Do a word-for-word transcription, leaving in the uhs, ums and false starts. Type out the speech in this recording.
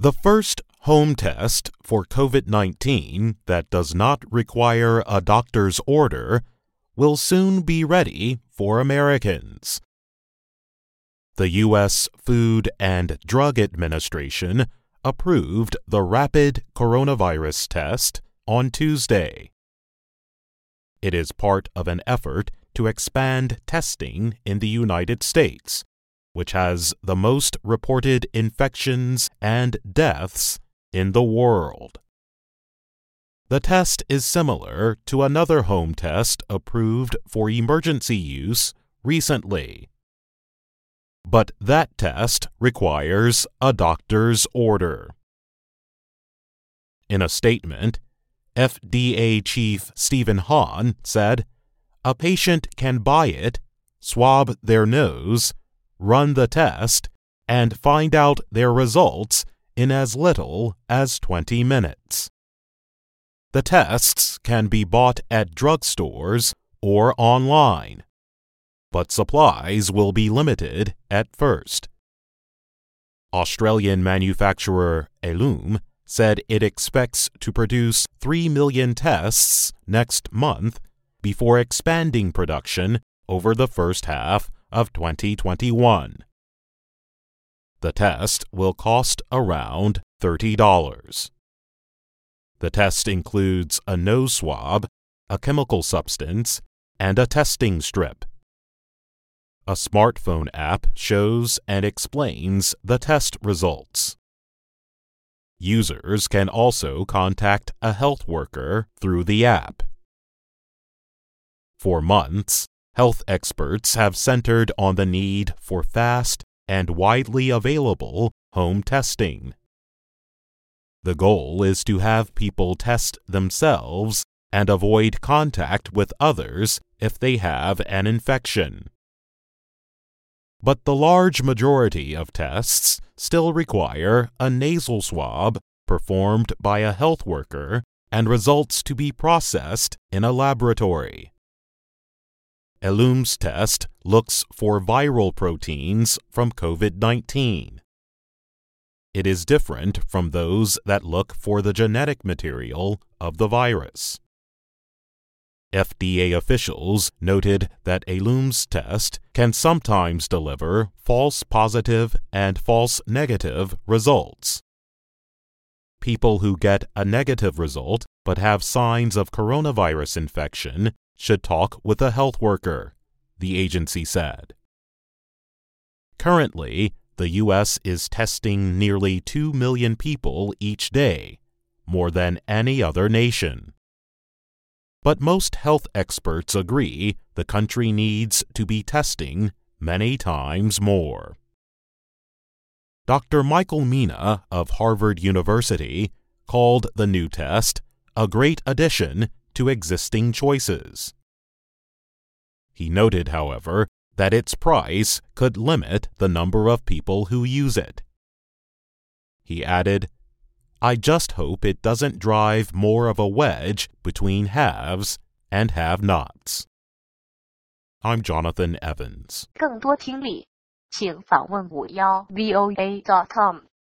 The first home test for COVID nineteen that does not require a doctor's order will soon be ready for Americans. The U S Food and Drug Administration approved the rapid coronavirus test on Tuesday. It is part of an effort to expand testing in the United States, which has the most reported infections and deaths in the world. The test is similar to another home test approved for emergency use recently. But that test requires a doctor's order. In a statement, F D A Chief Stephen Hahn said, "A patient can buy it, swab their nose, run the test, and find out their results in as little as twenty minutes. The tests can be bought at drugstores or online, but supplies will be limited at first." Australian manufacturer Ellume said it expects to produce three million tests next month before expanding production over the first half of twenty twenty-one. The test will cost around thirty dollars. The test includes a nose swab, a chemical substance, and a testing strip. A smartphone app shows and explains the test results. Users can also contact a health worker through the app. For months, health experts have centered on the need for fast and widely available home testing. The goal is to have people test themselves and avoid contact with others if they have an infection. But the large majority of tests still require a nasal swab performed by a health worker and results to be processed in a laboratory. Ellume's test looks for viral proteins from COVID nineteen. It is different from those that look for the genetic material of the virus. F D A officials noted that Ellume's test can sometimes deliver false positive and false negative results. People who get a negative result but have signs of coronavirus infection should talk with a health worker, the agency said. Currently, the U S is testing nearly two million people each day, more than any other nation. But most health experts agree the country needs to be testing many times more. Doctor Michael Mina of Harvard University called the new test a great addition to existing choices. He noted, however, that its price could limit the number of people who use it. He added, "I just hope it doesn't drive more of a wedge between haves and have-nots." I'm Jonathan Evans. 更多听力，请访问五幺 V O A dot com。